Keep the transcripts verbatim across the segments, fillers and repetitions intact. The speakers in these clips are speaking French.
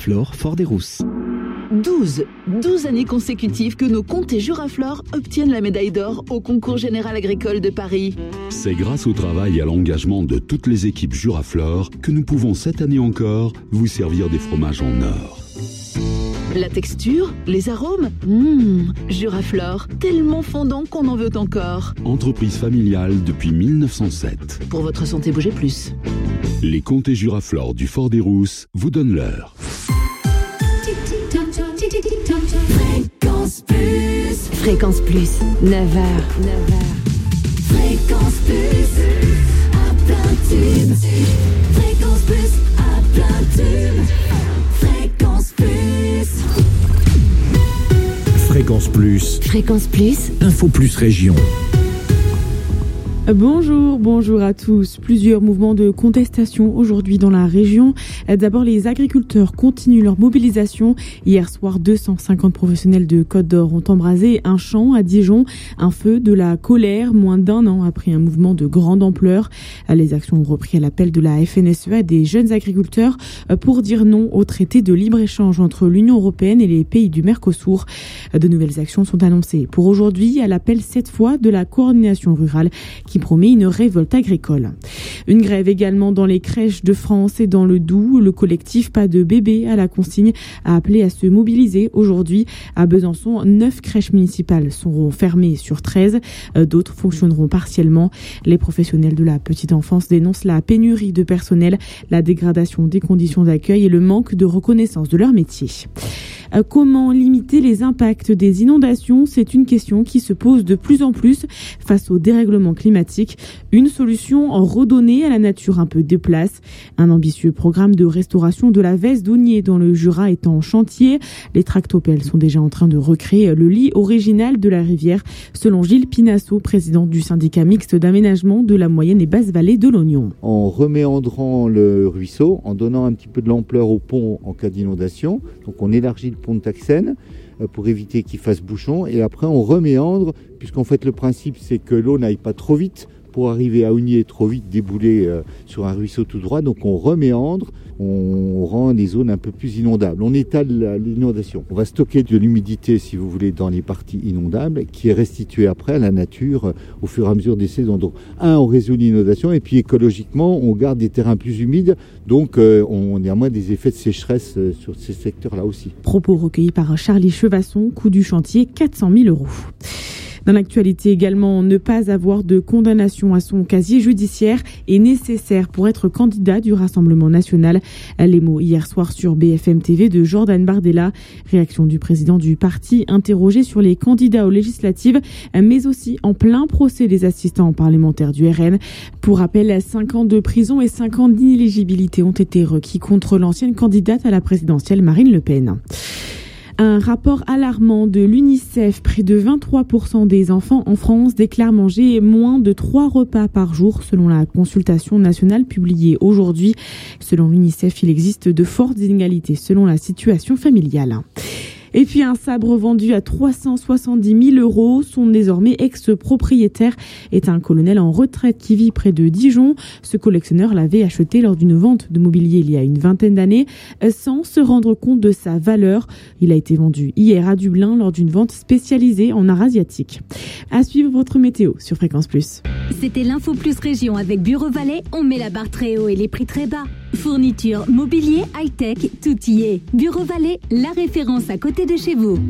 Juraflore Fort-des-Rousses. douze, douze années consécutives que nos comtés Juraflore obtiennent la médaille d'or au concours général agricole de Paris. C'est grâce au travail et à l'engagement de toutes les équipes Juraflore que nous pouvons cette année encore vous servir des fromages en or. La texture, les arômes, mmh, Juraflore, tellement fondant qu'on en veut encore. Entreprise familiale depuis mille neuf cent sept. Pour votre santé, bougez plus. Les comtés Juraflore du Fort-des-Rousses vous donnent l'heure. Fréquence Plus. Fréquence Plus, neuf heures. neuf heures. Fréquence Plus. À plein tube. Fréquence Plus. À plein tube. Fréquence Plus. Fréquence Plus. Fréquence Plus. Info Plus Région. Bonjour, bonjour à tous. Plusieurs mouvements de contestation aujourd'hui dans la région. D'abord, les agriculteurs continuent leur mobilisation. Hier soir, deux cent cinquante professionnels de Côte d'Or ont embrasé un champ à Dijon. Un feu de la colère, moins d'un an après un mouvement de grande ampleur. Les actions ont repris à l'appel de la F N S E A et des jeunes agriculteurs pour dire non au traité de libre-échange entre l'Union européenne et les pays du Mercosur. De nouvelles actions sont annoncées pour aujourd'hui à l'appel cette fois de la coordination rurale qui promet une révolte agricole. Une grève également dans les crèches de France et dans le Doubs. Le collectif Pas de bébé à la consigne a appelé à se mobiliser aujourd'hui. À Besançon, neuf crèches municipales seront fermées sur treize. D'autres fonctionneront partiellement. Les professionnels de la petite enfance dénoncent la pénurie de personnel, la dégradation des conditions d'accueil et le manque de reconnaissance de leur métier. Comment limiter les impacts des inondations ? C'est une question qui se pose de plus en plus face au dérèglement climatique. Une solution en redonner à la nature un peu de place. Un ambitieux programme de restauration de la Vesse d'Ougnier dans le Jura est en chantier. Les tractopelles sont déjà en train de recréer le lit original de la rivière, selon Gilles Pinasso, président du syndicat mixte d'aménagement de la moyenne et basse vallée de l'Ognon. En reméandrant le ruisseau, en donnant un petit peu de l'ampleur au pont en cas d'inondation, donc on élargit le pont de Taxène pour éviter qu'il fasse bouchon, et après on reméandre, puisqu'en fait le principe c'est que l'eau n'aille pas trop vite pour arriver à Ougnier, trop vite débouler euh, sur un ruisseau tout droit, donc on reméandre, on rend les zones un peu plus inondables, on étale l'inondation. On va stocker de l'humidité, si vous voulez, dans les parties inondables, qui est restituée après à la nature euh, au fur et à mesure des saisons. Donc un, on résout l'inondation, et puis écologiquement, on garde des terrains plus humides, donc euh, on a moins des effets de sécheresse euh, sur ces secteurs-là aussi. Propos recueillis par Charlie Chevasson, coût du chantier quatre cent mille euros. Dans l'actualité également, ne pas avoir de condamnation à son casier judiciaire est nécessaire pour être candidat du Rassemblement national. Les mots hier soir sur B F M T V de Jordan Bardella. Réaction du président du parti interrogé sur les candidats aux législatives, mais aussi en plein procès des assistants parlementaires du R N. Pour rappel, cinq ans de prison et cinq ans d'inéligibilité ont été requis contre l'ancienne candidate à la présidentielle Marine Le Pen. Un rapport alarmant de l'UNICEF, près de vingt-trois pour cent des enfants en France déclarent manger moins de trois repas par jour, selon la consultation nationale publiée aujourd'hui. Selon l'UNICEF, il existe de fortes inégalités selon la situation familiale. Et puis un sabre vendu à trois cent soixante-dix mille euros. Son désormais ex-propriétaire est un colonel en retraite qui vit près de Dijon. Ce collectionneur l'avait acheté lors d'une vente de mobilier il y a une vingtaine d'années sans se rendre compte de sa valeur. Il a été vendu hier à Dublin lors d'une vente spécialisée en art asiatique. À suivre votre météo sur Fréquence Plus. C'était l'Info Plus Région avec Bureau Valais. On met la barre très haut et les prix très bas. Fourniture, mobilier, high-tech, tout y est. Bureau Valais, la référence à côté de chez vous.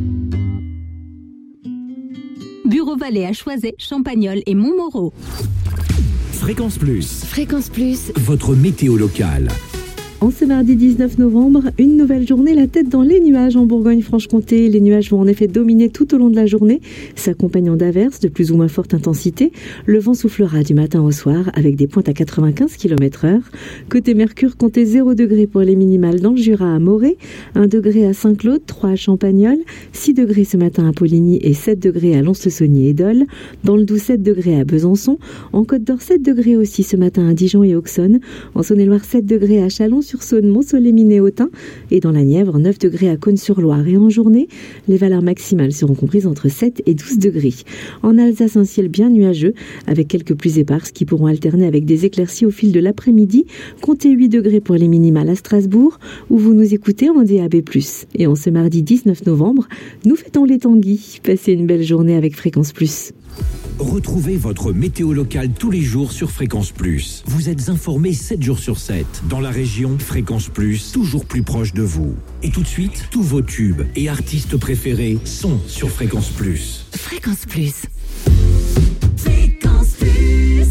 Bureau Valais à Choiset, Champagnole et Montmoreau. Fréquence Plus. Fréquence Plus. Votre météo locale. En ce mardi dix-neuf novembre, une nouvelle journée la tête dans les nuages en Bourgogne-Franche-Comté. Les nuages vont en effet dominer tout au long de la journée, s'accompagnant d'averses de plus ou moins forte intensité. Le vent soufflera du matin au soir avec des pointes à quatre-vingt-quinze kilomètres heure. Côté Mercure, comptez zéro degré pour les minimales dans le Jura à Morée, un degré à Saint-Claude, trois à Champagnole, six degrés ce matin à Poligny et sept degrés à Lons-le-Saunier et Dole. Dans le Doubs, sept degrés à Besançon. En Côte d'Or, sept degrés aussi ce matin à Dijon et Auxonne. En Saône-et-Loire, sept degrés à Chalon, Chalon-sur-Saône, Mont-Soleil-Miné-Autun et dans la Nièvre, neuf degrés à Cosne-sur-Loire. Et en journée, les valeurs maximales seront comprises entre sept et douze degrés. En Alsace, un ciel bien nuageux avec quelques pluies éparses qui pourront alterner avec des éclaircies au fil de l'après-midi. Comptez huit degrés pour les minimales à Strasbourg où vous nous écoutez en D A B plus. Et en ce mardi dix-neuf novembre, nous fêtons les Tanguy. Passez une belle journée avec Fréquence Plus. Retrouvez votre météo locale tous les jours sur Fréquence Plus. Vous êtes informés sept jours sur sept. Dans la région, Fréquence Plus, toujours plus proche de vous. Et tout de suite, tous vos tubes et artistes préférés sont sur Fréquence Plus. Fréquence Plus. Fréquence Plus.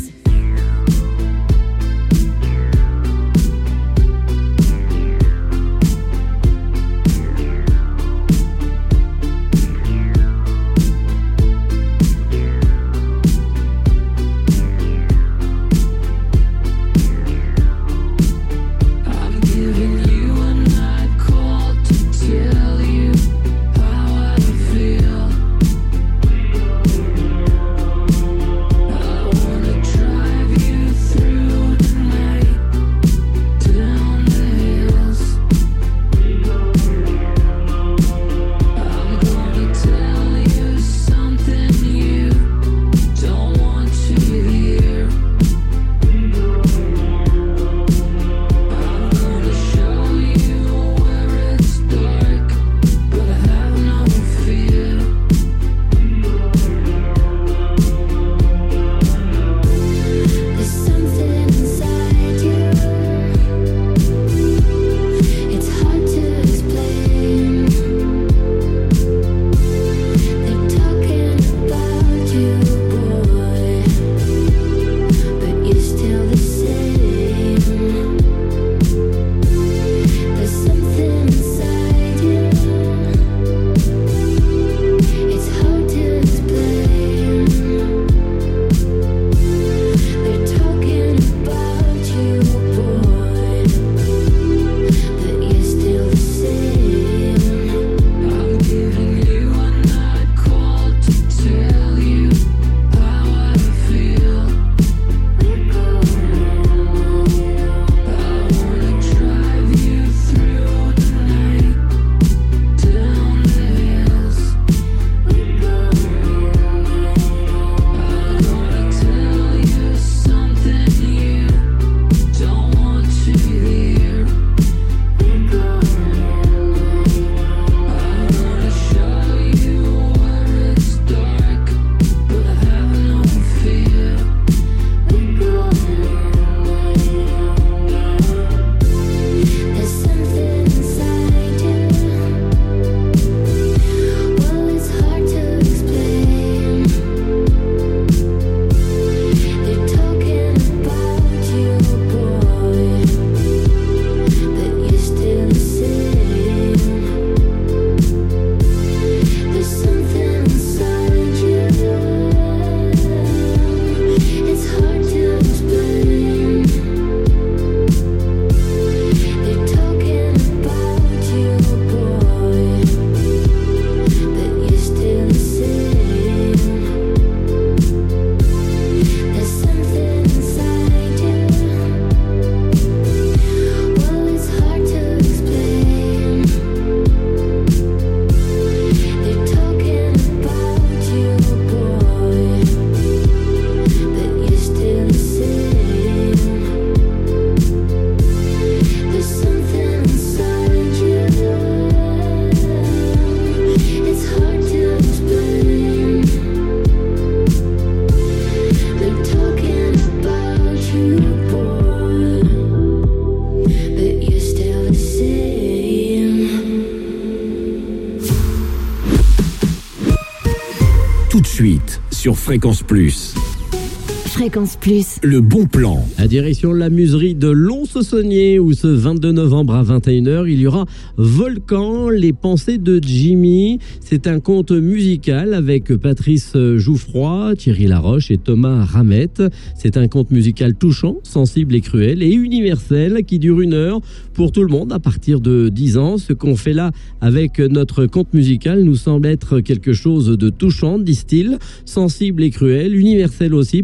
Suite sur Fréquence Plus. Fréquence Plus. Le bon plan. À direction la muserie de Lons-Saunier où ce vingt-deux novembre à vingt et une heures, il y aura Volcan, les pensées de Jimmy. C'est un conte musical avec Patrice Jouffroy, Thierry Laroche et Thomas Ramette. C'est un conte musical touchant, sensible et cruel et universel qui dure une heure pour tout le monde à partir de dix ans. Ce qu'on fait là avec notre conte musical nous semble être quelque chose de touchant, disent-ils, sensible et cruel, universel aussi parce que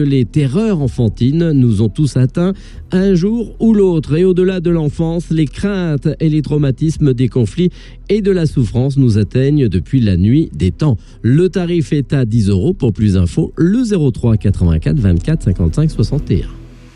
les terreurs enfantines nous ont tous atteints un jour ou l'autre. Et au-delà de l'enfance, les craintes et les traumatismes des conflits et de la souffrance nous atteignent depuis la nuit des temps. Le tarif est à dix euros. Pour plus d'infos, le zéro trois quatre-vingt-quatre vingt-quatre cinquante-cinq soixante et un.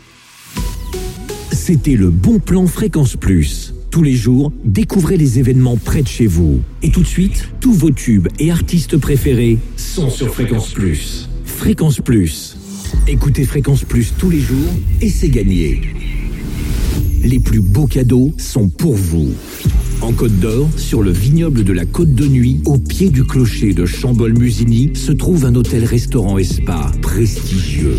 C'était le bon plan Fréquence Plus. Tous les jours, découvrez les événements près de chez vous. Et tout de suite, tous vos tubes et artistes préférés sont sur Fréquence Plus. Fréquence Plus. Écoutez Fréquence Plus tous les jours et c'est gagné. Les plus beaux cadeaux sont pour vous. En Côte d'Or, sur le vignoble de la Côte de Nuit, au pied du clocher de Chambol-Musigny, se trouve un hôtel-restaurant et spa prestigieux.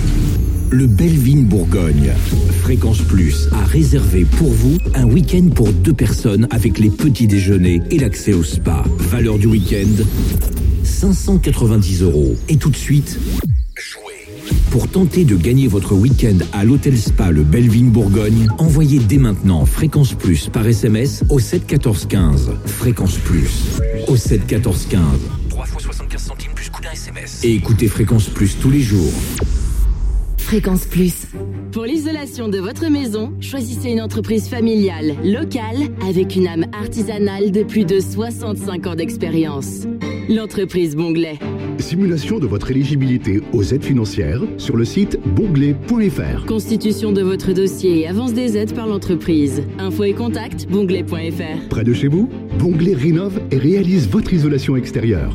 Le Belvin Bourgogne. Fréquence Plus a réservé pour vous un week-end pour deux personnes avec les petits déjeuners et l'accès au spa. Valeur du week-end, cinq cent quatre-vingt-dix euros. Et tout de suite, jouez. Pour tenter de gagner votre week-end à l'hôtel spa Le Belvin Bourgogne, envoyez dès maintenant Fréquence Plus par S M S au sept quatorze quinze. Fréquence Plus au sept quatorze quinze. trois fois soixante-quinze centimes plus coût d'un S M S. Et écoutez Fréquence Plus tous les jours. Fréquence Plus. Pour l'isolation de votre maison, choisissez une entreprise familiale, locale, avec une âme artisanale de plus de soixante-cinq ans d'expérience. L'entreprise Bonglet. Simulation de votre éligibilité aux aides financières sur le site bonglet point f r. Constitution de votre dossier et avance des aides par l'entreprise. Info et contact, bonglet point f r. Près de chez vous, Bonglet rénove et réalise votre isolation extérieure.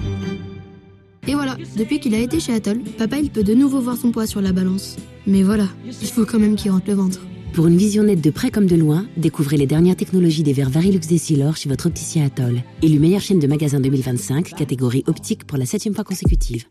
Et voilà, depuis qu'il a été chez Atoll, papa il peut de nouveau voir son poids sur la balance. Mais voilà, il faut quand même qu'il rentre le ventre. Pour une vision nette de près comme de loin, découvrez les dernières technologies des verres Varilux Essilor chez votre opticien Atoll. Élu meilleure chaîne de magasins deux mille vingt-cinq, catégorie optique pour la septième fois consécutive.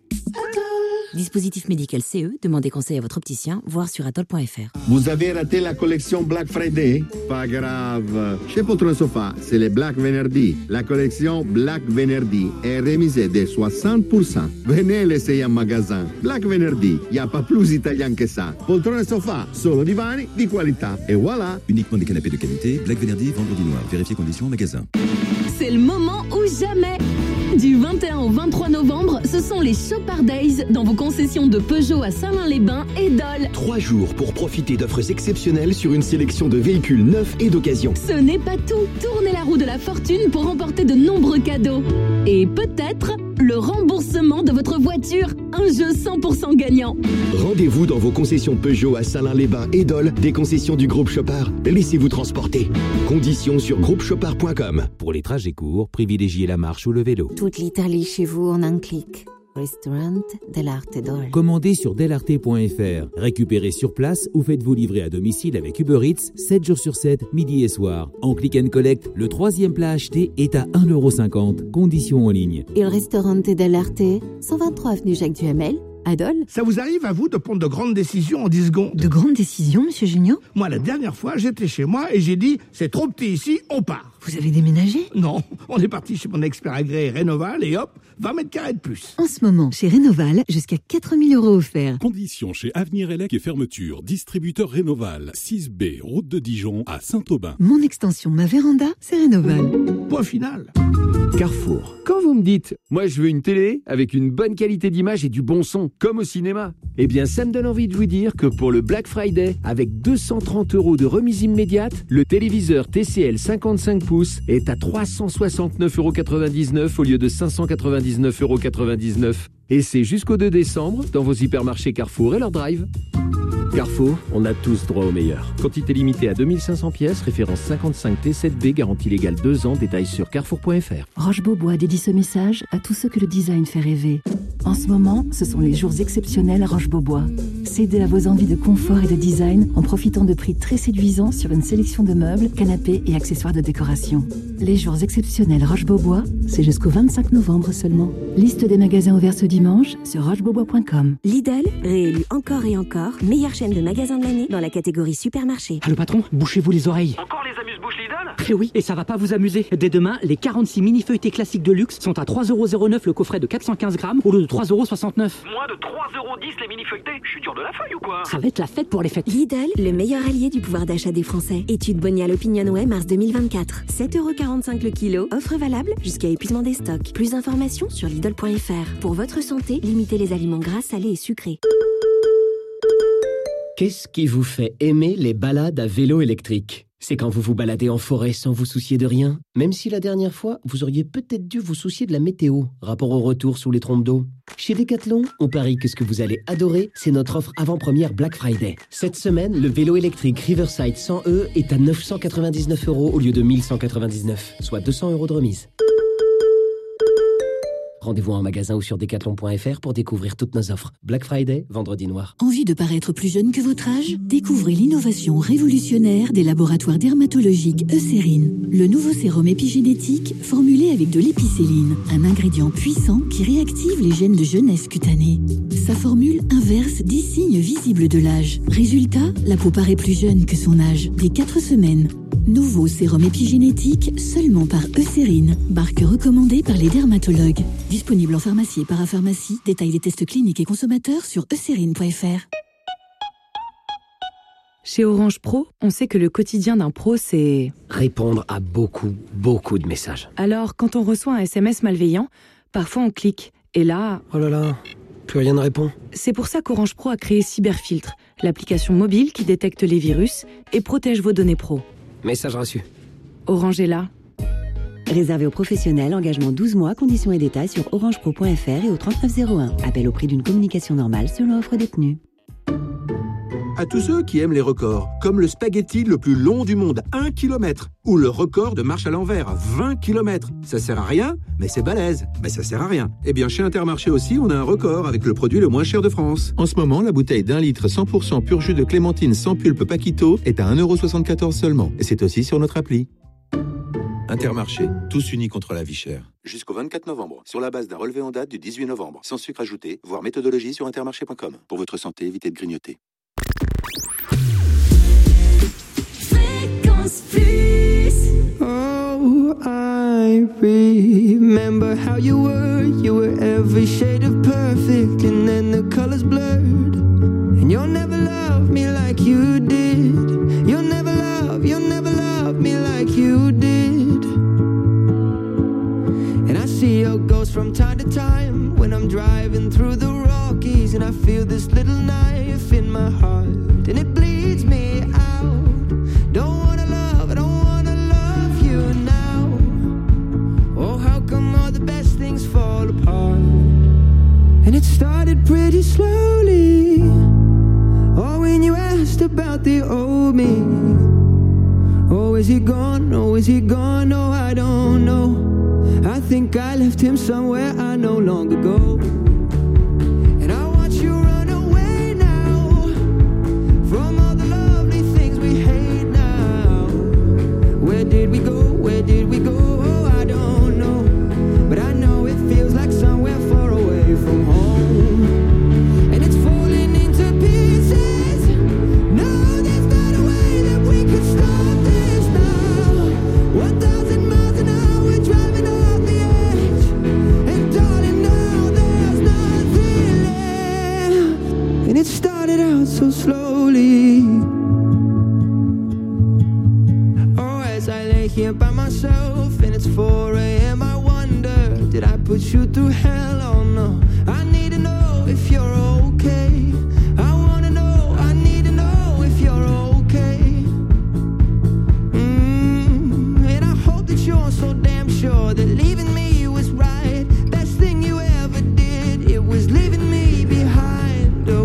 Dispositif médical C E, demandez conseil à votre opticien, voire sur atoll point f r. Vous avez raté la collection Black Friday? Pas grave. Chez Poltron Sofa, c'est le Black Venerdì. La collection Black Venerdì est remisée de soixante pour cent. Venez l'essayer en magasin. Black Venerdì, il n'y a pas plus italien que ça. Poltron Sofa, solo divani di qualità. Et voilà. Uniquement des canapés de qualité. Black Venerdì, vendredi noir. Vérifiez conditions en magasin. C'est le moment ou jamais. Du vingt et un au vingt-trois novembre, ce sont les Chopard Days dans vos concessions de Peugeot à Salins-les-Bains et Dole. Trois jours pour profiter d'offres exceptionnelles sur une sélection de véhicules neufs et d'occasion. Ce n'est pas tout. Tournez la roue de la fortune pour remporter de nombreux cadeaux. Et peut-être le remboursement de votre voiture. Un jeu cent pour cent gagnant. Rendez-vous dans vos concessions Peugeot à Salins-les-Bains et Dole, des concessions du groupe Chopard. Laissez-vous transporter. Conditions sur groupe chopard point com. Pour les trajets courts, privilégiez la marche ou le vélo. Toute l'Italie chez vous en un clic. Restaurant dell'Arte d'Or. Commandez sur dell'arte point f r. Récupérez sur place ou faites-vous livrer à domicile avec Uber Eats sept jours sur sept, midi et soir. En click and collect, le troisième plat acheté est à un euro cinquante. Conditions en ligne. Il Ristorante dell'Arte, cent vingt-trois avenue Jacques Duhamel, à Dole. Ça vous arrive à vous de prendre de grandes décisions en dix secondes? De grandes décisions, monsieur Junior? Moi, la dernière fois, j'étais chez moi et j'ai dit « c'est trop petit ici, on part ». Vous avez déménagé? Non, on est parti chez mon expert agréé Rénoval et hop, vingt mètres carrés de plus. En ce moment, chez Rénoval, jusqu'à quatre mille euros offerts. Conditions chez Avenir Elec et fermeture. Distributeur Rénoval, six B, route de Dijon à Saint-Aubin. Mon extension, ma véranda, c'est Rénoval. Point final. Carrefour. Quand vous me dites « moi je veux une télé avec une bonne qualité d'image et du bon son, comme au cinéma », eh bien ça me donne envie de vous dire que pour le Black Friday, avec deux cent trente euros de remise immédiate, le téléviseur T C L cinquante-cinq pouces est à trois cent soixante-neuf euros quatre-vingt-dix-neuf au lieu de cinq cent quatre-vingt-dix-neuf euros quatre-vingt-dix-neuf. Et c'est jusqu'au deux décembre dans vos hypermarchés Carrefour et leur drive. Carrefour, on a tous droit au meilleur. Quantité limitée à deux mille cinq cents pièces, référence cinquante-cinq T sept B, garantie légale deux ans, détails sur carrefour point f r. Roche-Beaubois dédie ce message à tous ceux que le design fait rêver. En ce moment, ce sont les jours exceptionnels à Roche-Beaubois. Cédez à vos envies de confort et de design en profitant de prix très séduisants sur une sélection de meubles, canapés et accessoires de décoration. Les jours exceptionnels Roche-Beaubois, c'est jusqu'au vingt-cinq novembre seulement. Liste des magasins ouverts ce dimanche sur roche beaubois point com. Lidl, réélu encore et encore, meilleure chaîne de magasins de l'année dans la catégorie supermarché. Ah, le patron, bouchez-vous les oreilles. Encore les amuse-bouches Lidl? Eh oui, et ça va pas vous amuser. Dès demain, les quarante-six mini-feuilletés classiques de luxe sont à trois euros zéro neuf le coffret de quatre cent quinze grammes au lieu de trois euros soixante-neuf. Moins de trois euros dix les mini-feuilletés? Je suis dur de la feuille ou quoi? Ça va être la fête pour les fêtes. Lidl, le meilleur allié du pouvoir d'achat des Français. Étude Bonial Opinionway mars deux mille vingt-quatre. sept euros quarante-cinq le kilo. Offre valable jusqu'à épuisement des stocks. Plus d'informations sur lidl point f r. Pour votre santé, limitez les aliments gras, salés et sucrés. Qu'est-ce qui vous fait aimer les balades à vélo électrique ? C'est quand vous vous baladez en forêt sans vous soucier de rien. Même si la dernière fois, vous auriez peut-être dû vous soucier de la météo, rapport au retour sous les trompes d'eau. Chez Decathlon, on parie que ce que vous allez adorer, c'est notre offre avant-première Black Friday. Cette semaine, le vélo électrique Riverside cent E est à neuf cent quatre-vingt-dix-neuf euros au lieu de mille cent quatre-vingt-dix-neuf, soit deux cents euros de remise. Rendez-vous en magasin ou sur decathlon point f r pour découvrir toutes nos offres. Black Friday, vendredi noir. Envie de paraître plus jeune que votre âge ? Découvrez l'innovation révolutionnaire des laboratoires dermatologiques Eucérine. Le nouveau sérum épigénétique formulé avec de l'épicéline, un ingrédient puissant qui réactive les gènes de jeunesse cutanée. Sa formule inverse dix signes visibles de l'âge. Résultat, la peau paraît plus jeune que son âge, dès quatre semaines. Nouveau sérum épigénétique seulement par Eucérine, marque recommandée par les dermatologues. Disponible en pharmacie et parapharmacie. Détail des tests cliniques et consommateurs sur eucérine point f r. Chez Orange Pro, on sait que le quotidien d'un pro, c'est... répondre à beaucoup, beaucoup de messages. Alors, quand on reçoit un S M S malveillant, parfois on clique. Et là... oh là là, plus rien ne répond. C'est pour ça qu'Orange Pro a créé Cyberfiltre, l'application mobile qui détecte les virus et protège vos données pro. Message reçu. Orange est là. Réservé aux professionnels, engagement douze mois, conditions et détails sur orangepro point f r et au trente-neuf zéro un. Appel au prix d'une communication normale selon offre détenue. À tous ceux qui aiment les records, comme le spaghetti le plus long du monde, un kilomètre, ou le record de marche à l'envers, vingt kilomètres. Ça sert à rien, mais c'est balèze. Mais ça sert à rien. Eh bien, chez Intermarché aussi, on a un record avec le produit le moins cher de France. En ce moment, la bouteille d'un litre cent pour cent pur jus de clémentine sans pulpe Paquito est à un euro soixante-quatorze seulement. Et c'est aussi sur notre appli. Intermarché, tous unis contre la vie chère. Jusqu'au vingt-quatre novembre, sur la base d'un relevé en date du dix-huit novembre, sans sucre ajouté, voire méthodologie sur intermarché point com. Pour votre santé, évitez de grignoter. Fréquence Plus. Oh, I remember how you were. You were every shade of perfect, and then the colors blurred. And you'll never love me like you did. You'll never love, you'll never love me like you did. And I see your ghost from time to time when I'm driving through the Rockies, and I feel this little knife in my heart, and it bleeds me out. Don't wanna love, I don't wanna love you now. Oh, how come all the best things fall apart? And it started pretty slowly. Oh, when you asked about the old me. Oh, is he gone? Oh, is he gone? Oh, I don't know. I think I left him somewhere I know long ago. And I watch you run away now from all the lovely things we hate now. Where did we go? Where did we go? Oh, I don't know. But I know it feels like somewhere far away from home. And it's falling into pieces. No, there's not a way that we could stop this now. One thousand miles an hour, we're driving off the edge. And darling, now there's nothing left. And it started out so slowly. Oh, as I lay here by myself and it's four a.m. I wonder, did I put you through hell? Oh no, I need to know if you're okay. I wanna know, I need to know if you're okay. Mm, and I hope that you're so damn sure that leaving me was right. Best thing you ever did, it was leaving me behind. Oh,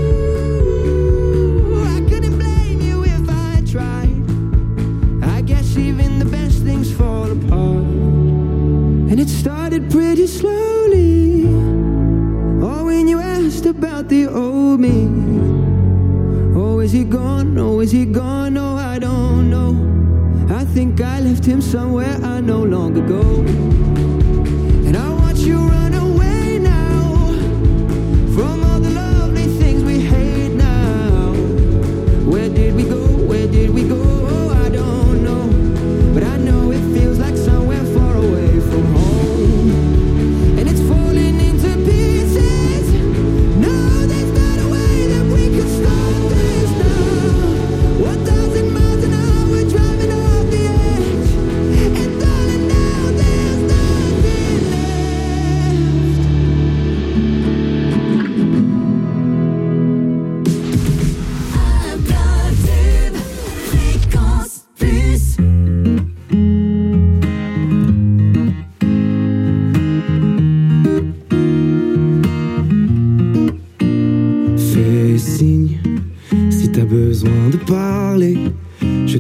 woo, I couldn't blame you if I tried. I guess even the best things fall apart. And it started pretty slowly. Oh, when you asked about the old me. Oh, is he gone? Oh, is he gone? Oh, I don't know. I think I left him somewhere I know long ago. And I watch you run away now from all the lovely things we hate now. Where did we go? Where did we go? Oh, I don't know. But I know it feels like somewhere far away from home. And it's falling into pieces. No, there's not a way that we could stop this now. One thousand miles an hour, we're driving off the edge. And darling, now there's nothing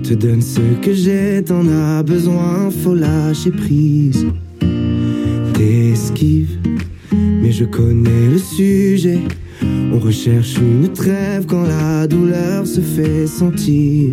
te donne ce que j'ai, t'en as besoin, faut lâcher prise. T'esquives, mais je connais le sujet. On recherche une trêve quand la douleur se fait sentir.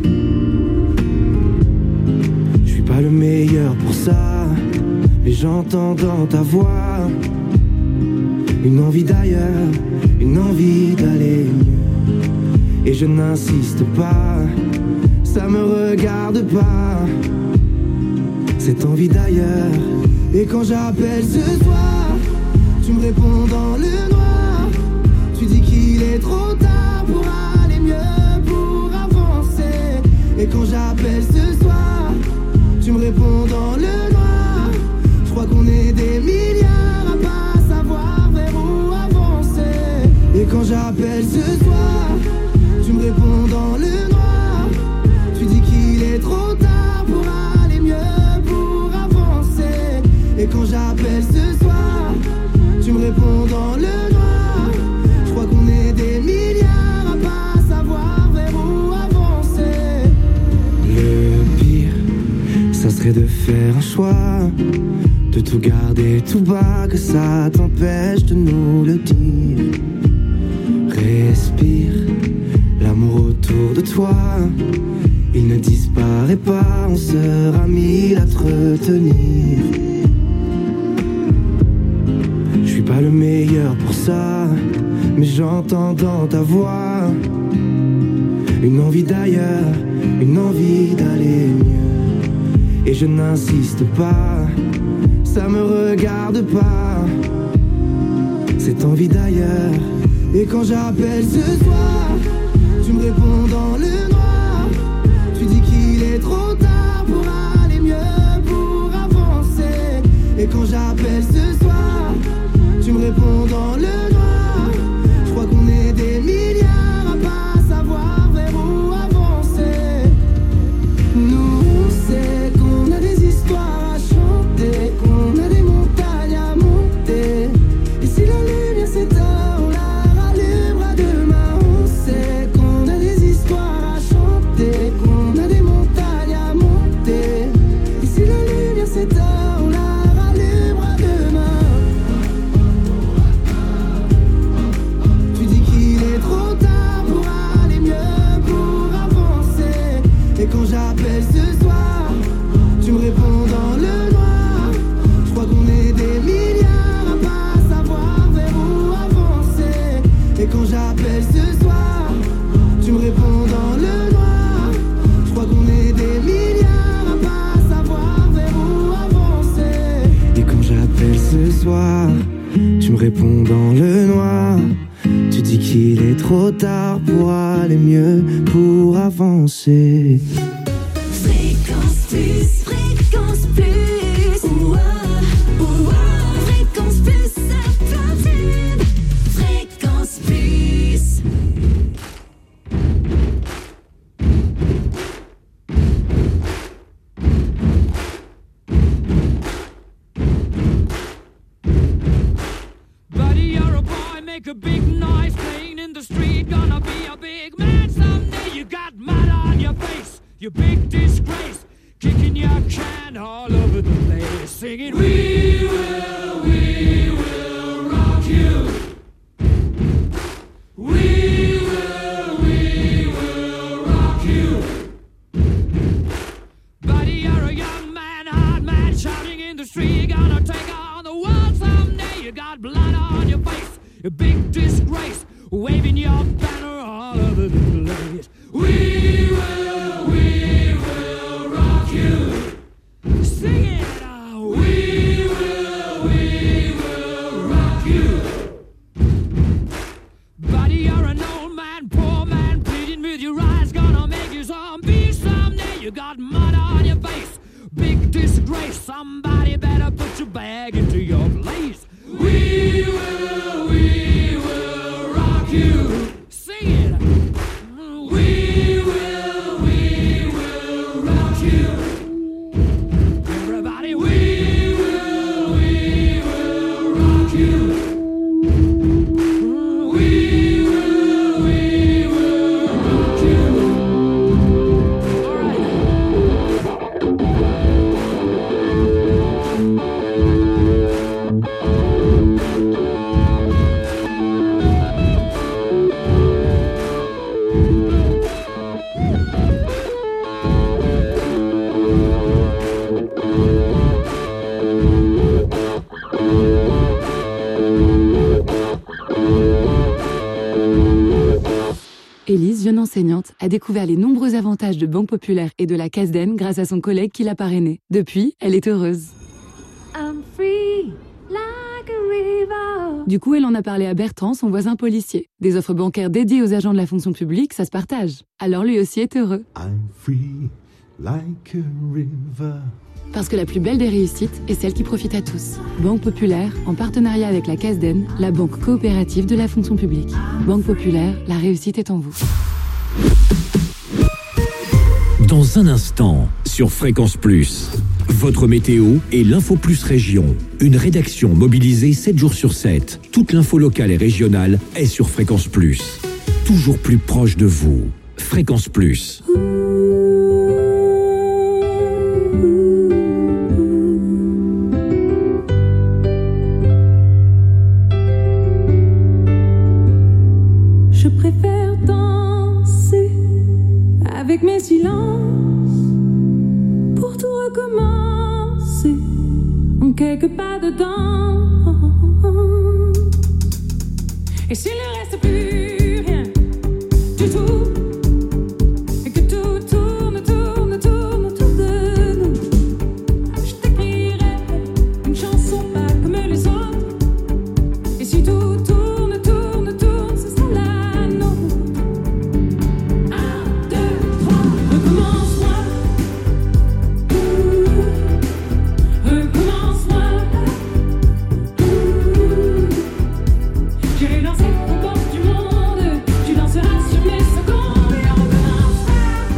Je suis pas le meilleur pour ça, mais j'entends dans ta voix une envie d'ailleurs, une envie d'aller mieux. Et je n'insiste pas, ça me regarde pas, cette envie d'ailleurs. Et quand j'appelle ce soir, tu me réponds dans le noir. Tu dis qu'il est trop tard pour aller mieux, pour avancer. Et quand j'appelle ce soir, tu me réponds dans le noir. Je crois qu'on est des milliards à pas savoir vers où avancer. Et quand j'appelle ce soir, tu me réponds dans le noir. Tu dis qu'il est trop tard pour aller mieux, pour avancer. Et quand j'appelle ce soir, tu me réponds dans le noir. Je crois qu'on est des milliards à pas savoir vers où avancer. Le pire, ça serait de faire un choix, de tout garder tout bas, que ça t'empêche de nous le dire. Respire, l'amour autour de toi, il ne disparaît pas, on sera mille à te retenir. Je suis pas le meilleur pour ça, mais j'entends dans ta voix une envie d'ailleurs, une envie d'aller mieux. Et je n'insiste pas, ça me regarde pas, cette envie d'ailleurs. Et quand j'appelle ce soir, tu me réponds dans le noir. Tu dis qu'il est trop tard pour aller mieux, pour avancer. Et quand j'appelle ce soir, tu me réponds dans le noir. Je crois qu'on est des milliards à pas savoir vers où avancer. Nous on sait qu'on a des histoires à chanter, qu'on a des montagnes à monter. Et si la lumière s'éteint, on la rallumera demain. On sait qu'on a des histoires à chanter, qu'on a des montagnes à monter. Et si la lumière s'éteint, on la rallumera demain. Tu dis qu'il est trop tard pour aller mieux, pour avancer. Et quand j'appelle ce soir, tu me réponds dans le noir. Je crois qu'on est des milliards à pas savoir vers où avancer. Et quand j'appelle ce soir, tu me réponds dans le noir. Je crois qu'on est des milliards à pas savoir vers où avancer. Et quand j'appelle ce soir, tu me réponds dans le noir. Tu dis qu'il est trop tard pour aller mieux, pour avancer. Fréquence plus, fréquence plus. Ouah, ouah. Fréquence plus, à plein tube. Fréquence plus. Buddy, you're a boy, make a big noise playing in the street. Gonna be a big man someday. You got mud on your face, you big disgrace. Kicking your can all over the place, singing, we will, we will rock you. We will, we will rock you. Buddy, you're a young man, hard man, shouting in the street. Gonna take on the world someday. You got blood on your face, a big disgrace, waving your banner all over the place. We will, we will rock you. Sing it now. We will, we will rock you. Buddy, you're an old man, poor man, pleading with your eyes. Gonna make you zombie someday. You got mud on your face, big disgrace. Somebody better put your bag into your place. We will, we will rock you. Sing it. We will, we enseignante, a découvert les nombreux avantages de Banque Populaire et de la Casden grâce à son collègue qui l'a parrainée. Depuis, elle est heureuse. I'm free like a river. Du coup, elle en a parlé à Bertrand, son voisin policier. Des offres bancaires dédiées aux agents de la fonction publique, ça se partage. Alors lui aussi est heureux. I'm free like a river. Parce que la plus belle des réussites est celle qui profite à tous. Banque Populaire, en partenariat avec la Casden, la banque coopérative de la fonction publique. Banque Populaire, la réussite est en vous. Dans un instant, sur Fréquence Plus, votre météo et l'Info Plus Région. Une rédaction mobilisée sept jours sur sept. Toute l'info locale et régionale est sur Fréquence Plus. Toujours plus proche de vous. Fréquence Plus. Je préfère danser avec mes silences pour tout recommencer en quelques pas dedans. Et s'il ne reste plus rien du tout, et que tout tourne, tourne, tourne autour de nous, je t'écrirai une chanson pas comme les autres. Et si tout tourne, tourne, tourne, ce sera la nôtre. Un, deux, trois, recommence-moi. Recommence-moi. J'irai danser au bord du monde. Tu danseras sur mes secondes. Et on recommencera.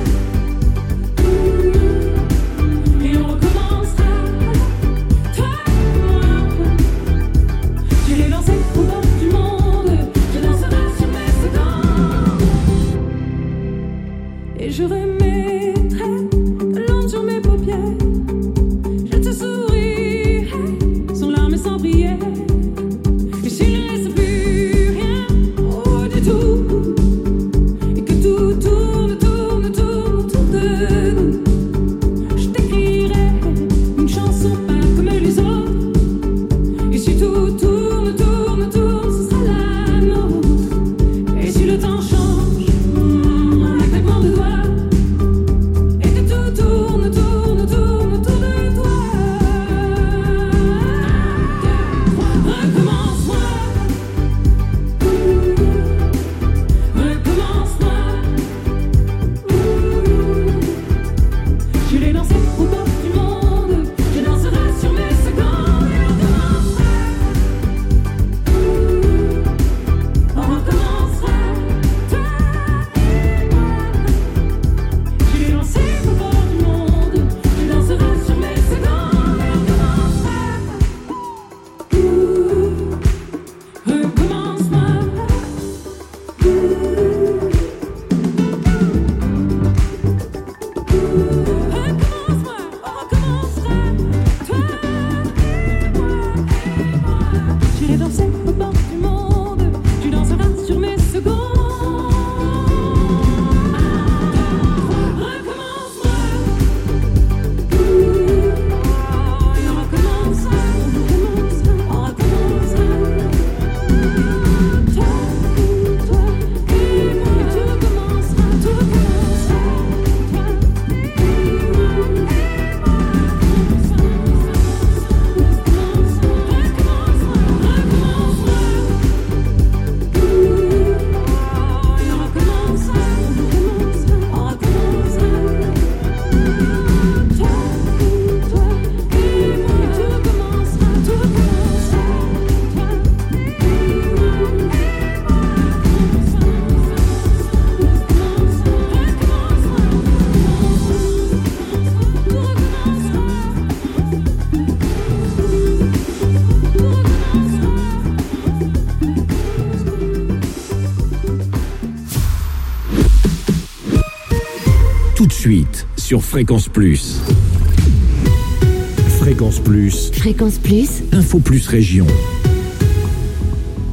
Et on recommencera. Toi et moi. J'irai danser au bord du monde. Tu danseras sur mes secondes. Et je remettrai de l'encre sur mes paupières. Je te sourirai sans larmes et sans prière. Et s'il ne reste plus rien, oh du tout, et que tout tourne, tourne, tourne autour de nous, je t'écrirai une chanson pas comme les autres. Et si tout tourne, tourne, tourne, ce sera la nôtre. Et si le temps change, en un claquement de doigts, et que tout tourne, tourne, tourne autour de toi. Recommence-moi. Recommence-moi. J'irai danser au bord du monde. Je danserai sur mes secondes. Et on recommencera. On recommencera. Toi et moi. J'irai danser au bord du monde. Je danserai sur mes secondes. Et on recommencera. Recommence-moi. Recommence-moi, on recommencera. Toi et moi, et moi. J'irai danser au bord du monde. Tu danseras sur mes secondes. Recommence-moi. Et on recommencera. On recommencera. Toi, toi et moi. Et tout recommencera. Tout recommencera. Toi et moi. Tout de suite, sur Fréquence Plus. Fréquence Plus, Fréquence Plus, Info Plus Région.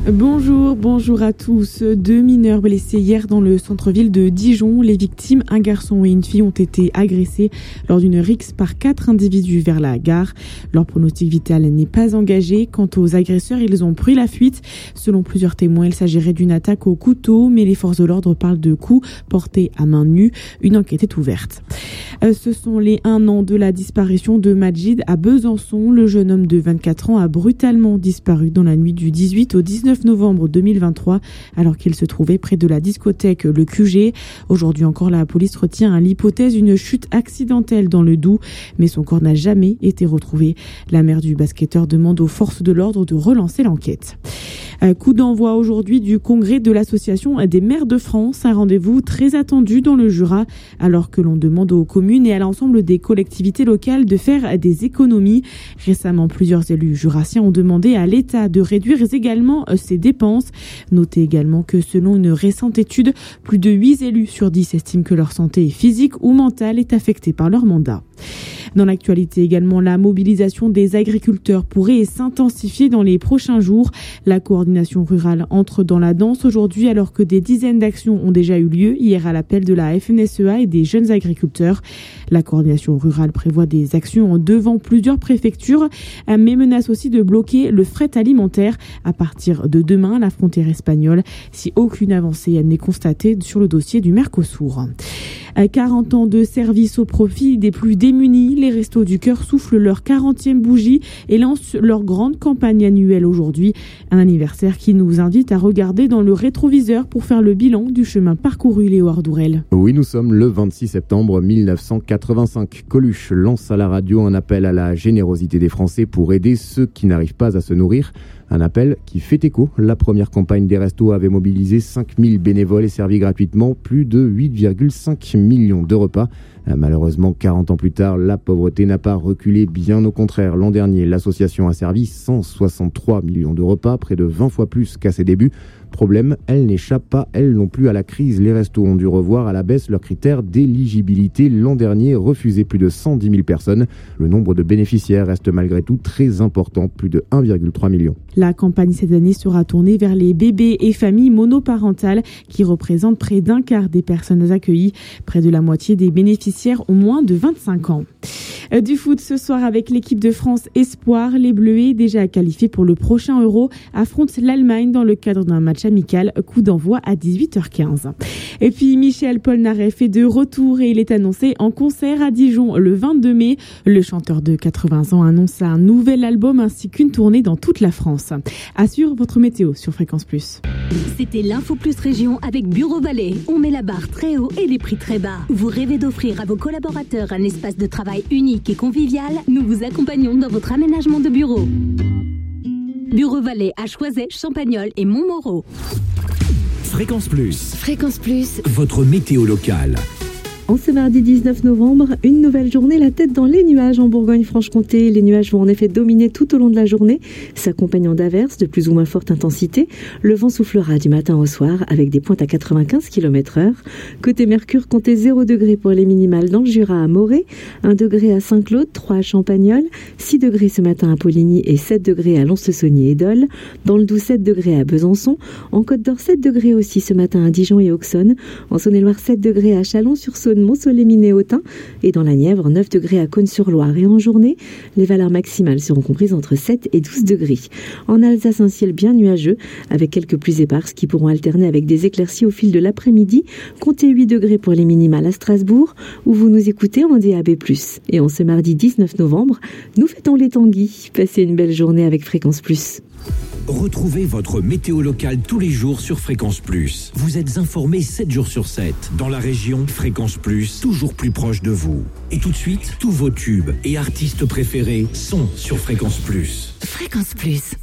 Bonjour, bonjour à tous. Deux mineurs blessés hier dans le centre-ville de Dijon. Les victimes, un garçon et une fille, ont été agressés lors d'une rixe par quatre individus vers la gare. Leur pronostic vital n'est pas engagé. Quant aux agresseurs, ils ont pris la fuite. Selon plusieurs témoins, il s'agirait d'une attaque au couteau, mais les forces de l'ordre parlent de coups portés à main nue. Une enquête est ouverte. Ce sont les un an de la disparition de Majid à Besançon. Le jeune homme de vingt-quatre ans a brutalement disparu dans la nuit du dix-huit au dix-neuf novembre deux mille vingt-trois, alors qu'il se trouvait près de la discothèque Le Q G. Aujourd'hui encore, la police retient à l'hypothèse d'une chute accidentelle dans le Doubs, mais son corps n'a jamais été retrouvé. La mère du basketteur demande aux forces de l'ordre de relancer l'enquête. Coup d'envoi aujourd'hui du congrès de l'Association des maires de France, un rendez-vous très attendu dans le Jura, alors que l'on demande aux communes et à l'ensemble des collectivités locales de faire des économies. Récemment, plusieurs élus jurassiens ont demandé à l'État de réduire également ses dépenses. Notez également que selon une récente étude, plus de huit élus sur dix estiment que leur santé physique ou mentale est affectée par leur mandat. Dans l'actualité également, la mobilisation des agriculteurs pourrait s'intensifier dans les prochains jours. La coordination rurale entre dans la danse aujourd'hui alors que des dizaines d'actions ont déjà eu lieu hier à l'appel de la F N S E A et des jeunes agriculteurs. La coordination rurale prévoit des actions devant plusieurs préfectures, mais menace aussi de bloquer le fret alimentaire à partir de demain à la frontière espagnole si aucune avancée n'est constatée sur le dossier du Mercosur. quarante ans de service au profit des plus démunis. Les Restos du Cœur soufflent leur quarantième bougie et lancent leur grande campagne annuelle aujourd'hui. Un anniversaire qui nous invite à regarder dans le rétroviseur pour faire le bilan du chemin parcouru, Léo Ardourel. Oui, nous sommes le vingt-six septembre mille neuf cent quatre-vingt-cinq. Coluche lance à la radio un appel à la générosité des Français pour aider ceux qui n'arrivent pas à se nourrir. Un appel qui fait écho. La première campagne des Restos avait mobilisé cinq mille bénévoles et servi gratuitement plus de huit virgule cinq millions de repas. Malheureusement, quarante ans plus tard, la pauvreté n'a pas reculé, bien au contraire. L'an dernier, l'association a servi cent soixante-trois millions de repas, près de vingt fois plus qu'à ses débuts. Problème, elles n'échappent pas, elles non plus, à la crise. Les restos ont dû revoir à la baisse leurs critères d'éligibilité. L'an dernier, refusé plus de cent dix mille personnes. Le nombre de bénéficiaires reste malgré tout très important, plus de un virgule trois million. La campagne cette année sera tournée vers les bébés et familles monoparentales qui représentent près d'un quart des personnes accueillies. Près de la moitié des bénéficiaires ont moins de vingt-cinq ans. Du foot ce soir avec l'équipe de France Espoir. Les Bleuets, déjà qualifiés pour le prochain Euro, affrontent l'Allemagne dans le cadre d'un match amical. Coup d'envoi à dix-huit heures quinze. Et puis Michel Polnareff est de retour et il est annoncé en concert à Dijon le vingt-deux mai. Le chanteur de quatre-vingts ans annonce un nouvel album ainsi qu'une tournée dans toute la France. Assure votre météo sur Fréquence Plus. C'était l'Info Plus Région avec Bureau Vallée. On met la barre très haut et les prix très bas. Vous rêvez d'offrir à vos collaborateurs un espace de travail unique et convivial? Nous vous accompagnons dans votre aménagement de bureau. Bureau Vallée à Choiset, Champagnole et Montmoreau. Fréquence Plus. Fréquence Plus. Votre météo locale. En ce mardi dix-neuf novembre, une nouvelle journée la tête dans les nuages en Bourgogne-Franche-Comté. Les nuages vont en effet dominer tout au long de la journée, s'accompagnant d'averses de plus ou moins forte intensité. Le vent soufflera du matin au soir avec des pointes à quatre-vingt-quinze kilomètres heure. Côté Mercure, comptez zéro degré pour les minimales dans le Jura à Morée, un degré à Saint-Claude, trois à Champagnole, six degrés ce matin à Poligny et sept degrés à Lons-le-Saunier et Dole. Dans le Doubs, sept degrés à Besançon. En Côte d'Or, sept degrés aussi ce matin à Dijon et Auxonne. En Saône-et-Loire, sept degrés à Chalon-sur-Saône, Mont-Soleil-Miné-Autun et dans la Nièvre, neuf degrés à Cosne-sur-Loire. Et en journée, les valeurs maximales seront comprises entre sept et douze degrés. En Alsace, un ciel bien nuageux avec quelques pluies éparses qui pourront alterner avec des éclaircies au fil de l'après-midi. Comptez huit degrés pour les minimales à Strasbourg où vous nous écoutez en D A B plus. Et en ce mardi dix-neuf novembre, nous fêtons les Tanguy. Passez une belle journée avec Fréquence Plus. Retrouvez votre météo locale tous les jours sur Fréquence Plus. Vous êtes informés sept jours sur sept. Dans la région, Fréquence Plus, toujours plus proche de vous. Et tout de suite, tous vos tubes et artistes préférés sont sur Fréquence Plus. Fréquence Plus.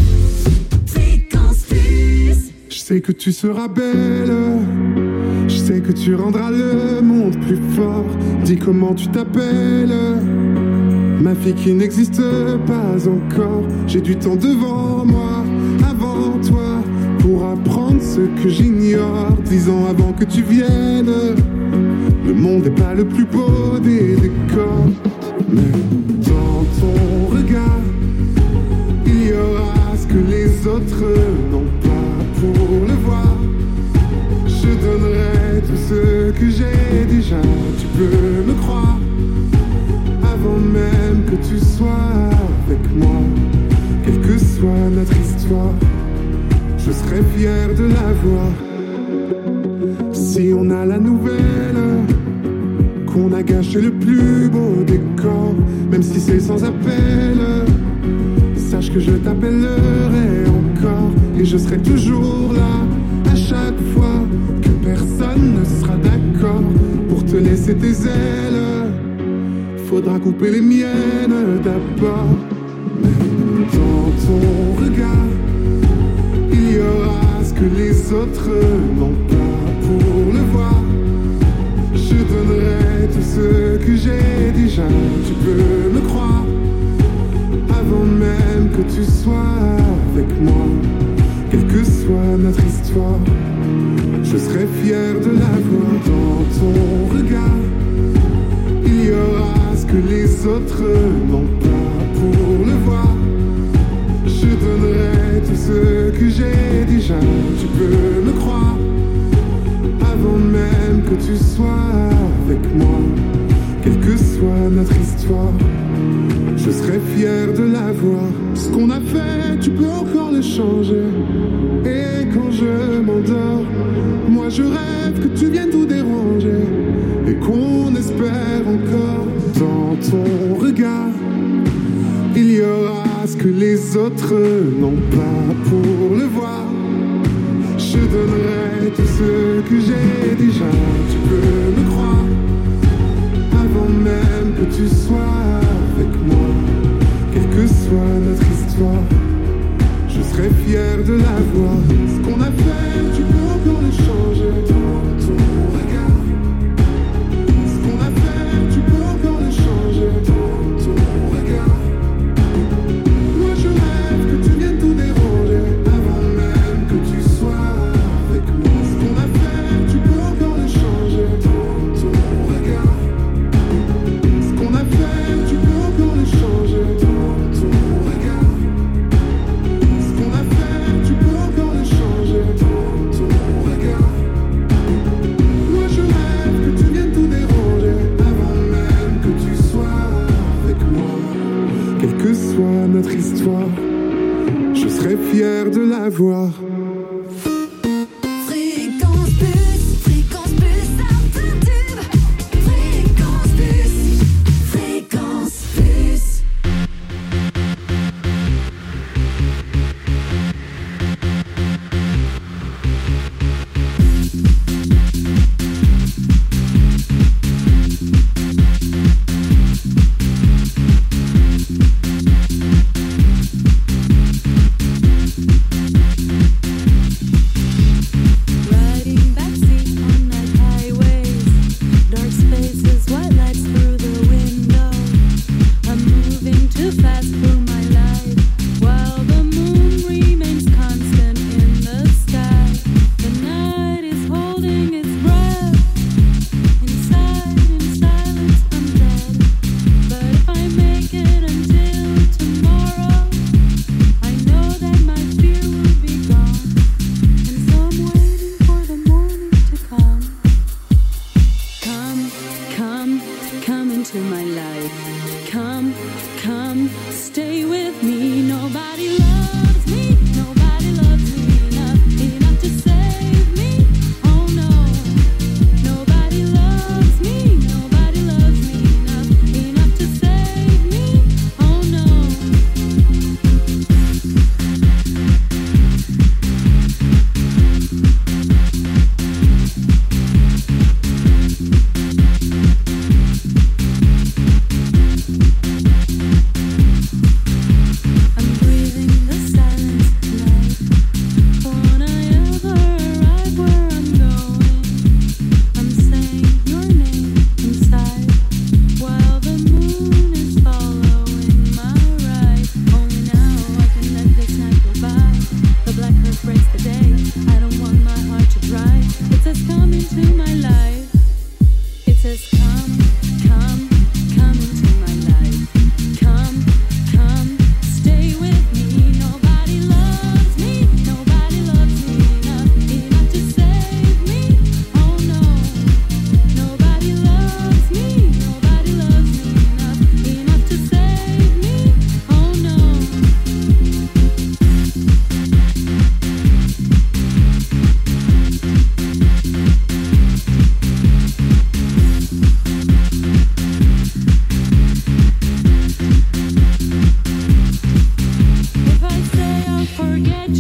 Fréquence Plus. Je sais que tu seras belle. Je sais que tu rendras le monde plus fort. Dis comment tu t'appelles. Ma fille qui n'existe pas encore. J'ai du temps devant moi, avant toi, pour apprendre ce que j'ignore. Dix ans avant que tu viennes. Le monde n'est pas le plus beau des décors, mais dans ton regard, il y aura ce que les autres n'ont soit notre histoire, je serais fier de la voir. Si on a la nouvelle qu'on a gâché le plus beau décor, même si c'est sans appel, sache que je t'appellerai encore et je serai toujours là à chaque fois que personne ne sera d'accord pour te laisser tes ailes. Faudra couper les miennes d'abord. Même dans ton regard, il y aura ce que les autres n'ont pas pour le voir. Je donnerai tout ce que j'ai déjà, tu peux me croire. Avant même que tu sois avec moi, quelle que soit notre histoire, je serai fier de la voir. Dans ton regard, il y aura ce que les autres n'ont pas pour le voir. Je donnerai tout ce que j'ai déjà, tu peux me croire. Avant même que tu sois avec moi, quelle que soit notre histoire, je serais fier de la voir. Ce qu'on a fait, tu peux encore le changer. Et quand je m'endors, moi je rêve que tu viennes tout déranger. Et qu'on espère encore dans ton regard, il y aura ce que les autres n'ont pas pour le voir. Je donnerai tout ce que j'ai déjà, tu peux me croire. Avant même que tu sois avec moi, quelle que soit notre histoire, je serai fier de la voir. Ce qu'on a fait, tu peux encore le changer. Dans ton regard, ce qu'on a fait, tu peux encore le changer. Dans ton regard, moi je rêve que tu viennes tout déranger. Avant même que tu sois avec moi, ce qu'on a fait, tu peux encore le changer. Dans ton regard, ce qu'on a fait, tu peux encore le changer. Dans ton regard, ce qu'on a fait, tu peux encore le changer. Dans ton regard, moi je rêve que tu viennes tout déranger. Avant même que tu sois avec moi, quelle que soit notre histoire, je serai fier de la voir. Fréquence plus, fréquence plus, certains tubes. Fréquence plus, fréquence plus.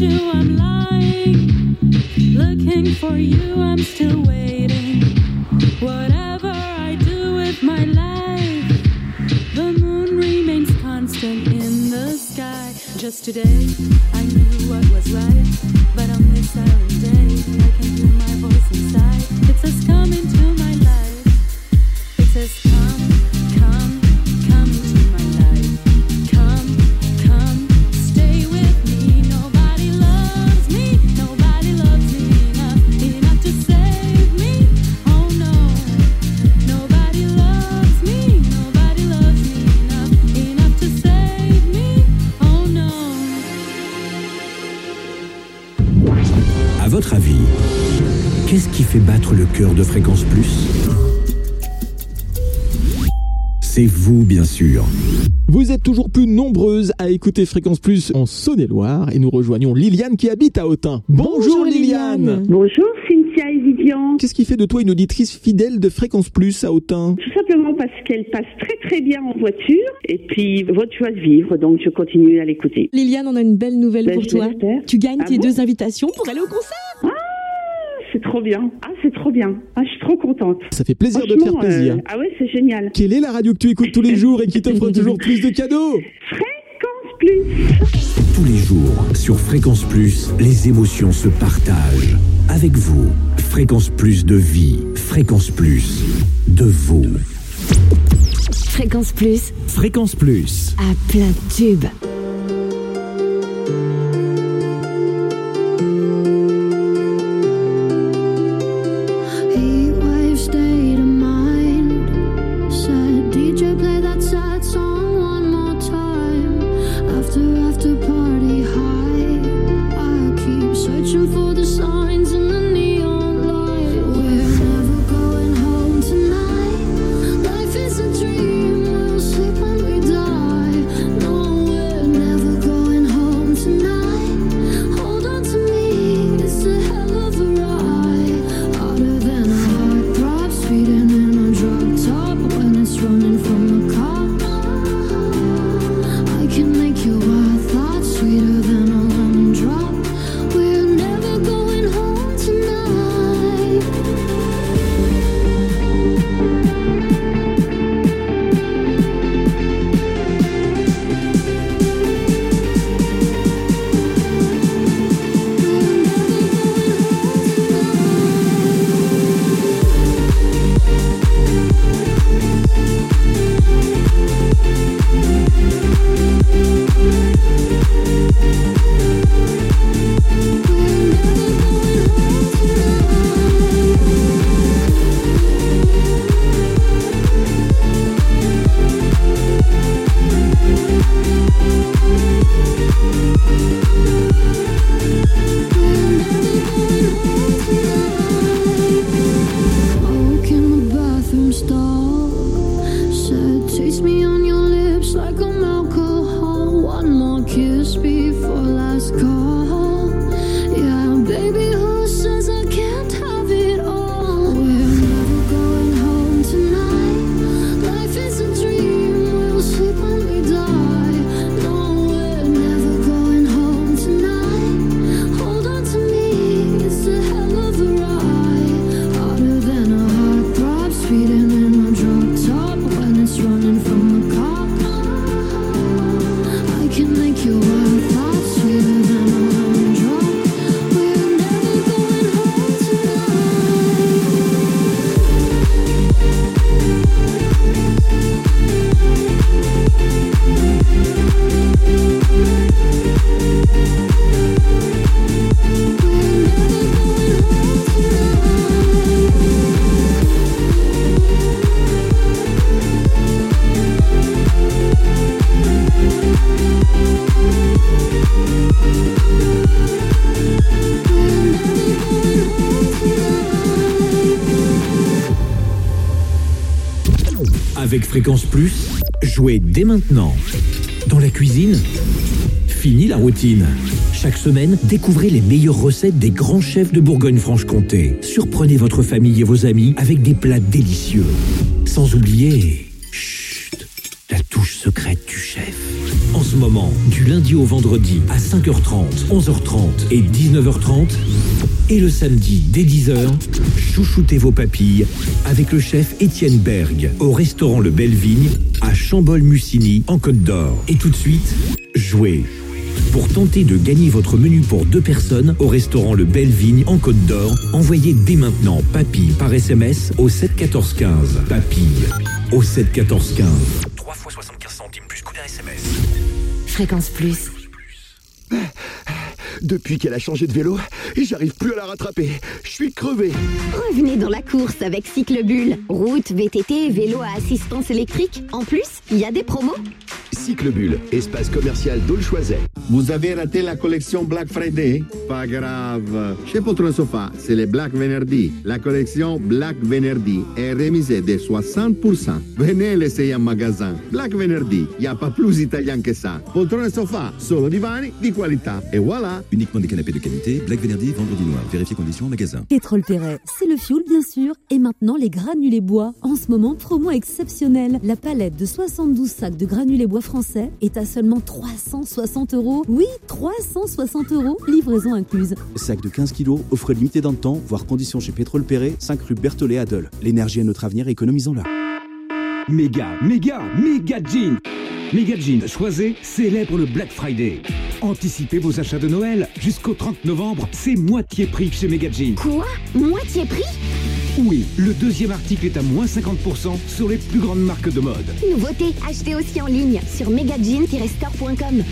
you, I'm lying. Looking for you, I'm still waiting. Whatever I do with my life, the moon remains constant in the sky. Just today, I knew what was right, but on this silent day, I can hear my voice inside. It says come into my life. It says come, come, come into my life. Come, come, stay with me. Nobody loves me, nobody loves me enough, enough to save me. Oh no, nobody loves me, nobody loves me enough, enough to save me. Oh no. À votre avis, qu'est-ce qui fait battre le cœur de Fréquence Plus ? C'est vous, bien sûr. Vous êtes toujours plus nombreuses à écouter Fréquence Plus en Saône-et-Loire et nous rejoignons Liliane qui habite à Autun. Bonjour, Bonjour Liliane. Bonjour Cynthia et Vivian. Qu'est-ce qui fait de toi une auditrice fidèle de Fréquence Plus à Autun ? Tout simplement parce qu'elle passe très très bien en voiture et puis votre joie de vivre, donc je continue à l'écouter. Liliane, on a une belle nouvelle Ben, pour je toi. l'espère. Tu gagnes Ah tes bon deux invitations pour aller au concert. Ah, c'est trop bien. Ah, c'est trop bien. Ah, je suis trop contente. Ça fait plaisir de te faire Franchement, plaisir. euh, ah ouais, c'est génial. Quelle est la radio que tu écoutes tous les jours et qui t'offre toujours plus de cadeaux ? Fréquence Plus. Tous les jours, sur Fréquence Plus, les émotions se partagent. Avec vous, Fréquence Plus de vie, Fréquence Plus de vous. Fréquence Plus, Fréquence Plus. à plein de tubes. Heatwave state of mind. Said D J play that sad song one more time. After after party high, I keep searching for the signs in the neon light. We're never going home tonight. Life is a dream. We'll sleep when we die. No, we're never going home tonight. Hold on to me. It's a hell of a ride. Harder than a heartthrob, speeding in a drug top when it's running from the cops. I can make your wild thoughts sweeter than a lemon drop. We're never going home tonight. Smoke in the bathroom stall. Said, taste me on your lips like I'm alcohol. One more kiss before last call. Yeah, baby, who says I can't have it all? We're never going home tonight. Life is a dream. We'll sleep when we die. No, we're never going home tonight. Hold on to me. It's a hell of a ride. Harder than a heartthrob, speeding in a drug top when it's running from the cops. I can make your wild thoughts sweeter than a lemon drop. We're never going home tonight. Avec Fréquence Plus, jouez dès maintenant. Dans la cuisine, fini la routine. Chaque semaine, découvrez les meilleures recettes des grands chefs de Bourgogne-Franche-Comté. Surprenez votre famille et vos amis avec des plats délicieux. Sans oublier, chut, la touche secrète du chef. En ce moment, du lundi au vendredi à cinq heures trente, onze heures trente et dix-neuf heures trente. Et le samedi, dès dix heures, chouchoutez vos papilles avec le chef Étienne Berg au restaurant Le Belle Vigne à Chambol-Musigny en Côte d'Or. Et tout de suite, jouez. Pour tenter de gagner votre menu pour deux personnes au restaurant Le Belle Vigne en Côte d'Or, envoyez dès maintenant papille par S M S au sept quatorze quinze. Papille au sept quatorze quinze. trois fois soixante-quinze centimes plus coût d'un S M S. Fréquence Plus. Depuis qu'elle a changé de vélo, j'arrive plus à la rattraper. Je suis crevé. Revenez dans la course avec Cyclebule. Route, V T T, vélo à assistance électrique. En plus, il y a des promos. Cyclebule, espace commercial d'Aulchoiset. Vous avez raté la collection Black Friday? Pas grave. Chez Poltron Sofa, c'est le Black Venerdì. La collection Black Venerdì est remisée de soixante pour cent. Venez l'essayer en magasin. Black Venerdì, il n'y a pas plus italien que ça. Poltron Sofa, solo divani di qualità. Et voilà. Uniquement des canapés de qualité. Black Venerdì, vendredi noir. Vérifiez conditions en magasin. Pétrole Perret, c'est le fioul bien sûr. Et maintenant les granulés bois. En ce moment, promo exceptionnelle. La palette de soixante-douze sacs de granulés bois français est à seulement trois cent soixante euros. Oui, trois cent soixante euros, livraison incluse. Sac de quinze kilos, offre limitée dans le temps, voire conditions chez Pétrole Perret, cinq rue Berthollet à Dole. L'énergie est notre avenir, économisons-la. Méga, méga, méga jean. Méga Jean Choiset célèbre le Black Friday. Anticipez vos achats de Noël. Jusqu'au trente novembre, c'est moitié prix chez Méga Jean. Quoi? Moitié prix? Oui, le deuxième article est à moins cinquante pour cent sur les plus grandes marques de mode. Nouveauté, achetez aussi en ligne sur megajean tiret store point com.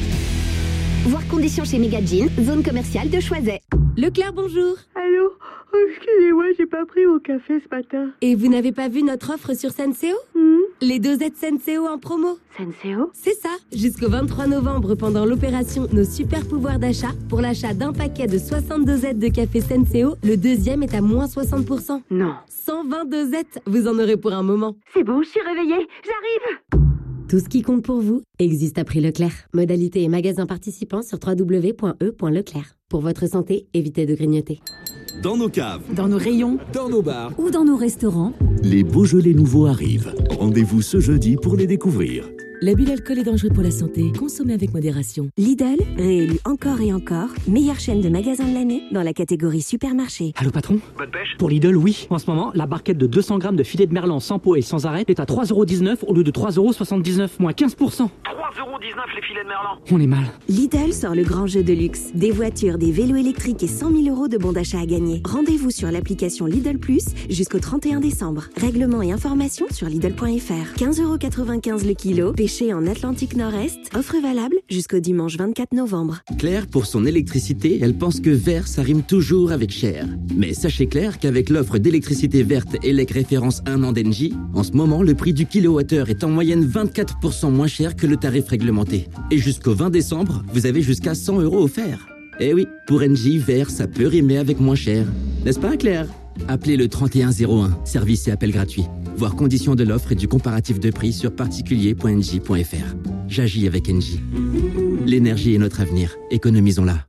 Voir conditions chez Méga Jean, zone commerciale de Choiset. Leclerc, bonjour. Allô? Oh, excusez-moi, j'ai pas pris mon café ce matin. Et vous n'avez pas vu notre offre sur Senseo? Mmh. Les dosettes Senseo en promo. Senseo? C'est ça. Jusqu'au vingt-trois novembre, pendant l'opération Nos super pouvoirs d'achat, pour l'achat d'un paquet de soixante dosettes de café Senseo, le deuxième est à moins soixante pour cent. Non. cent vingt dosettes, vous en aurez pour un moment. C'est bon, je suis réveillée, j'arrive. Tout ce qui compte pour vous existe à prix Leclerc. Modalité et magasin participants sur w w w point e point leclerc. Pour votre santé, évitez de grignoter. Dans nos caves, dans nos rayons, dans nos bars ou dans nos restaurants, les Beaujolais nouveaux arrivent. Rendez-vous ce jeudi pour les découvrir. L'abus d'alcool est dangereux pour la santé. Consommez avec modération. Lidl, réélu encore et encore, meilleure chaîne de magasins de l'année dans la catégorie supermarché. Allô patron? Bonne pêche. Pour Lidl, oui. En ce moment, la barquette de deux cents grammes de filet de merlan sans peau et sans arête est à trois euros dix-neuf au lieu de trois euros soixante-dix-neuf, moins quinze pour cent. trois euros dix-neuf les filets de merlan. On est mal. Lidl sort le grand jeu de luxe. Des voitures, des vélos électriques et cent mille euros de bons d'achat à gagner. Rendez-vous sur l'application Lidl Plus jusqu'au trente et un décembre. Règlements et informations sur Lidl point f r. quinze euros quatre-vingt-quinze le kilo, pêché en Atlantique Nord-Est. Offre valable jusqu'au dimanche vingt-quatre novembre. Claire, pour son électricité, elle pense que vert, ça rime toujours avec cher. Mais sachez Claire qu'avec l'offre d'électricité verte E L E C référence un an d'Engie, en ce moment, le prix du kilowattheure est en moyenne vingt-quatre pour cent moins cher que le tarif réglementé. Et jusqu'au vingt décembre, vous avez jusqu'à cent euros offerts. Eh oui, pour Engie, vert, ça peut rimer avec moins cher. N'est-ce pas, Claire? Appelez le trente et un zéro un, service et appel gratuit. Voir conditions de l'offre et du comparatif de prix sur particulier point engie point f r. J'agis avec Engie. L'énergie est notre avenir. Économisons-la.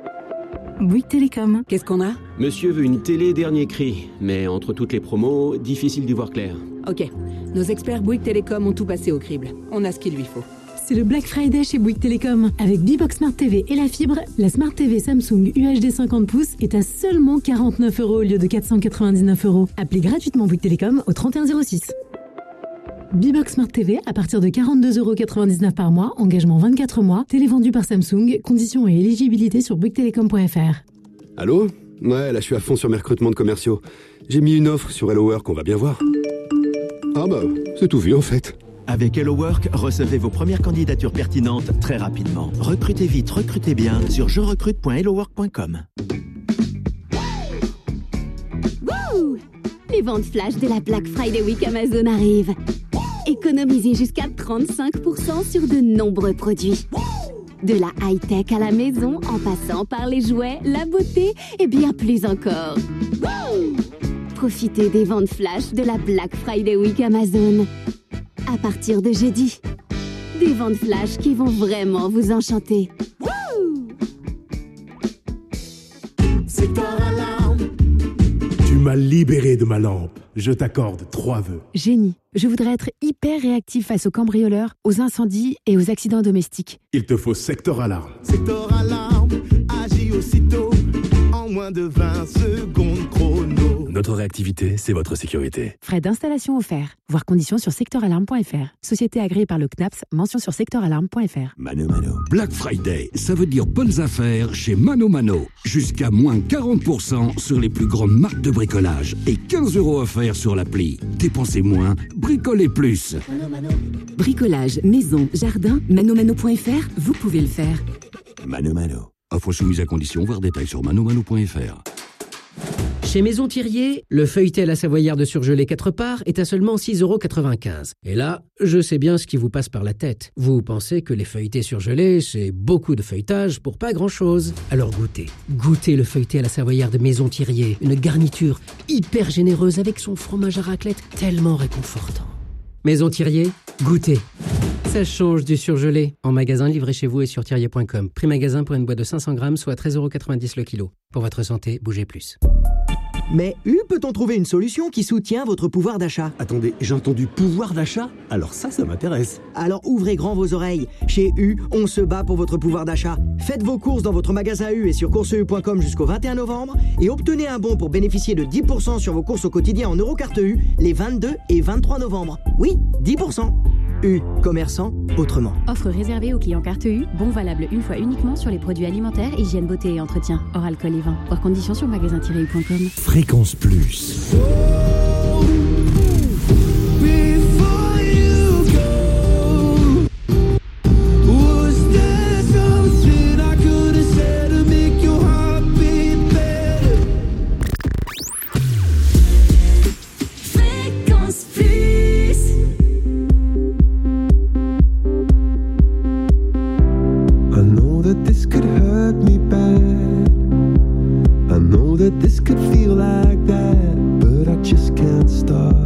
Bouygues Télécom. Qu'est-ce qu'on a? Monsieur veut une télé dernier cri, mais entre toutes les promos, difficile d'y voir clair. Ok. Nos experts Bouygues Télécom ont tout passé au crible. On a ce qu'il lui faut. C'est le Black Friday chez Bouygues Télécom. Avec Bbox Smart T V et la fibre, la Smart T V Samsung U H D cinquante pouces est à seulement quarante-neuf euros au lieu de quatre cent quatre-vingt-dix-neuf euros. Appelez gratuitement Bouygues Télécom au trente et un zéro six. Bbox Smart T V à partir de quarante-deux euros quatre-vingt-dix-neuf par mois, engagement vingt-quatre mois, télé vendue par Samsung, conditions et éligibilité sur bouygues télécom point f r. Allô? Ouais, là je suis à fond sur mes recrutements de commerciaux. J'ai mis une offre sur Hello Work, on va bien voir. Ah bah, c'est tout vu en fait. Avec Hello Work, recevez vos premières candidatures pertinentes très rapidement. Recrutez vite, recrutez bien sur je recrute point hello work point com. Wouh! Les ventes flash de la Black Friday Week Amazon arrivent. Économisez jusqu'à trente-cinq pour cent sur de nombreux produits. De la high-tech à la maison, en passant par les jouets, la beauté et bien plus encore. Wouh! Profitez des ventes flash de la Black Friday Week Amazon. À partir de jeudi, des ventes flash qui vont vraiment vous enchanter. Wouh! Secteur alarme. Tu m'as libéré de ma lampe. je t'accorde trois vœux. Génie. Je voudrais être hyper réactif face aux cambrioleurs, aux incendies et aux accidents domestiques. Il te faut Sector Alarme. Sector Alarme agit aussitôt en moins de vingt secondes chrono. Notre réactivité, c'est votre sécurité. Frais d'installation offerts. Voir conditions sur sector alarme point f r. Société agréée par le C N A P S. Mention sur sector alarme point f r. Mano Mano. Black Friday, ça veut dire bonnes affaires chez Mano Mano. Jusqu'à moins quarante pour cent sur les plus grandes marques de bricolage et quinze euros offerts sur l'appli. Dépensez moins, bricolez plus. Mano Mano. Bricolage, maison, jardin, manomano point f r, vous pouvez le faire. Mano Mano. Offre soumise à condition, voir détails sur manomano point f r. Chez Maison Thirier, le feuilleté à la savoyarde surgelé quatre parts est à seulement six euros quatre-vingt-quinze. Et là, je sais bien ce qui vous passe par la tête. Vous pensez que les feuilletés surgelés, c'est beaucoup de feuilletage pour pas grand-chose. Alors goûtez. Goûtez le feuilleté à la savoyarde Maison Thirier. Une garniture hyper généreuse avec son fromage à raclette tellement réconfortant. Maison Thirier, goûtez. Ça change du surgelé. En magasin, livré chez vous et sur thirier point com. Prix magasin pour une boîte de cinq cents grammes, soit treize euros quatre-vingt-dix le kilo. Pour votre santé, bougez plus. Mais U, peut-on trouver une solution qui soutient votre pouvoir d'achat? Attendez, j'ai entendu pouvoir d'achat? Alors ça, ça m'intéresse. Alors ouvrez grand vos oreilles. Chez U, on se bat pour votre pouvoir d'achat. Faites vos courses dans votre magasin U et sur courses u point com jusqu'au vingt et un novembre et obtenez un bon pour bénéficier de dix pour cent sur vos courses au quotidien en Eurocarte U les vingt-deux et vingt-trois novembre. Oui, dix pour cent. U, commerçant autrement. Offre réservée aux clients carte U, bon valable une fois uniquement sur les produits alimentaires, hygiène, beauté et entretien, hors alcool et vin. Voir conditions sur magasin tiret u point com. Fréquence Plus. This could feel like that, but I just can't stop.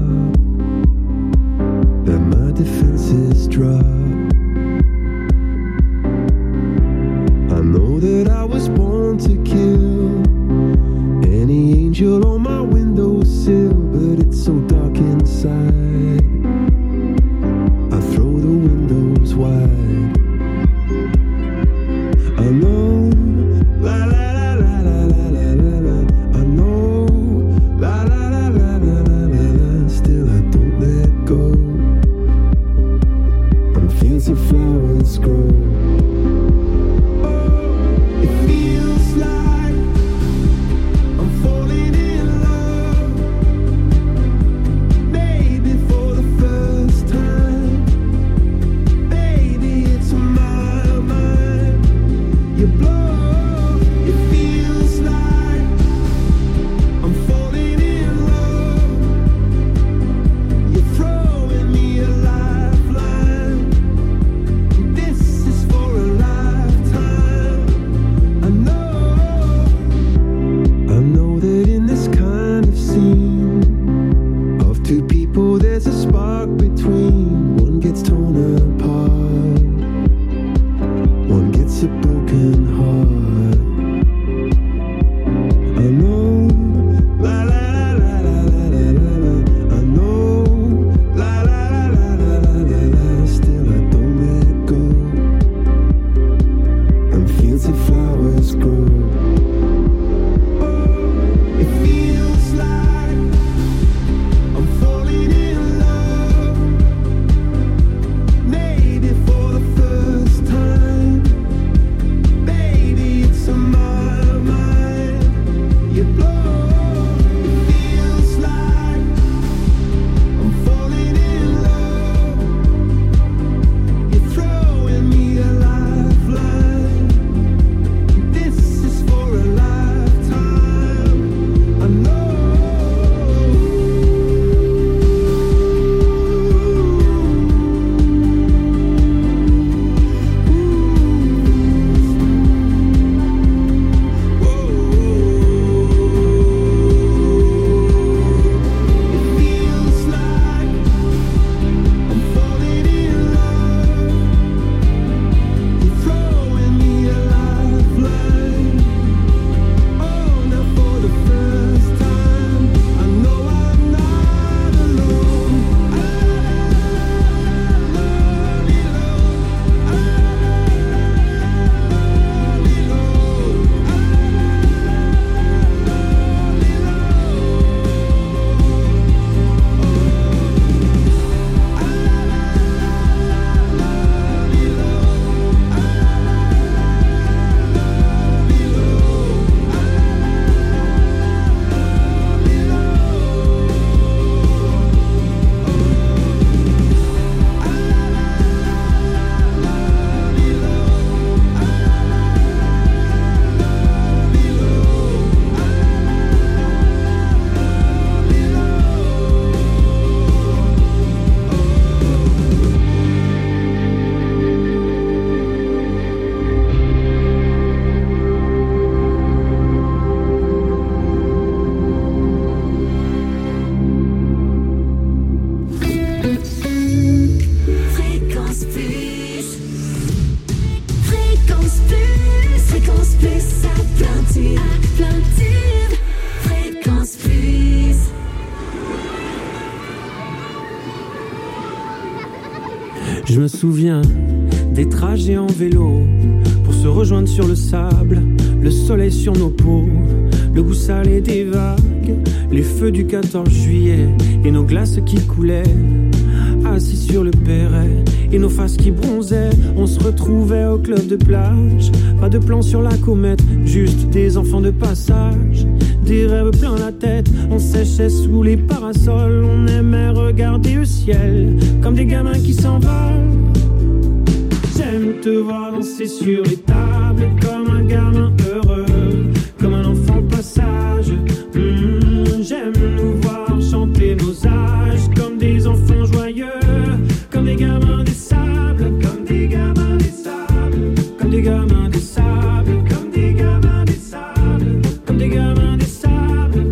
Je me souviens des trajets en vélo pour se rejoindre sur le sable, le soleil sur nos peaux, le goût salé des vagues, les feux du quatorze juillet et nos glaces qui coulaient. Assis sur le Perret et nos faces qui bronzaient, on se retrouvait au club de plage. Pas de plan sur la comète, juste des enfants de passage. Des rêves plein la tête, on séchait sous les parasols. On aimait regarder le ciel comme des gamins qui s'envolent. J'aime te voir danser sur les tables comme un gamin heureux, comme un enfant passage. Mmh, j'aime nous voir chanter nos âges comme des enfants joyeux, comme des gamins des sables, comme des gamins des sables, comme des gamins des sables, comme des gamins des sables, comme des gamins des sables.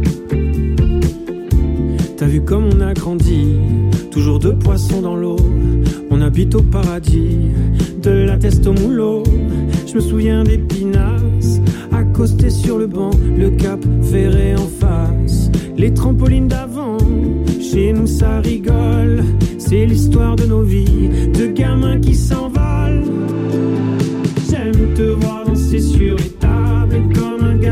T'as vu comme on a grandi, toujours deux poissons dans l'eau. On habite au paradis, de la teste au moulot. Je me souviens des pinasses, accostés sur le banc, le cap ferré en face. Les trampolines d'avant, chez nous ça rigole. C'est l'histoire de nos vies, de gamins qui s'en